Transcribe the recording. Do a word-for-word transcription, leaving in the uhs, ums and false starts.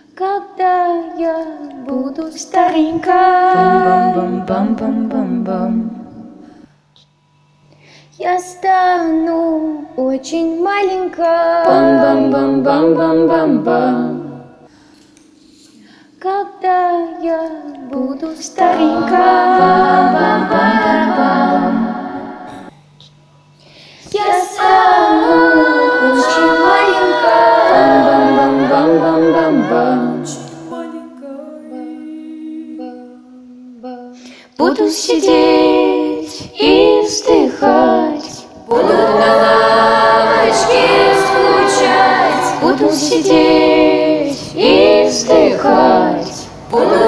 Когда я буду старенькой, Бам-бам-бам-бам-бам-бам. я стану очень маленькой. Бам-бам-бам-бам-бам-бам-бам. Когда я буду старенькой, Бам-бам-бам-бам-бам. я стану очень маленькой. Бам-бам-бам-бам-бам-бам. Буду сидеть и вздыхать, Буду на лавочке скучать. буду сидеть и вздыхать, Буду